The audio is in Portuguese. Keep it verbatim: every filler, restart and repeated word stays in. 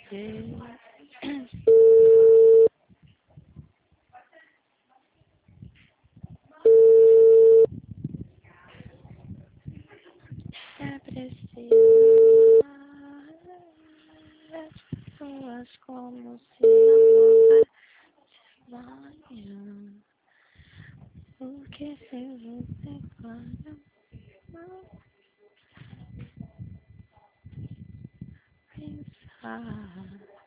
você. É preciso as pessoas como se não houvesse amanhã. Porque se você para não pensar.